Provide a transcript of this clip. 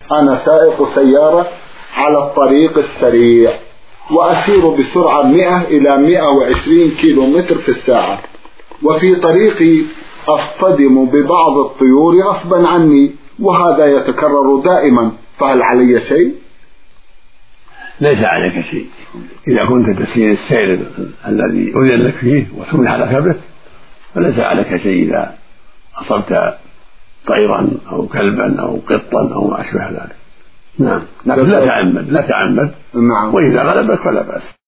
أنا سائق سيارة على الطريق السريع وأسير بسرعة 100 إلى 120 كيلومتر في الساعة، وفي طريقي أصطدم ببعض الطيور غصبا عني، وهذا يتكرر دائما، فهل علي شيء؟ ليس عليك شيء إذا كنت تسير السير الذي أذن لك فيه وسمح لك به، فليس عليك شيء إذا أصبت طيرا أو كلبا أو قطا أو ما أشبه ذلك. نعم، لكن لا تعمد. نعم. وإذا غلبك فلا بأس.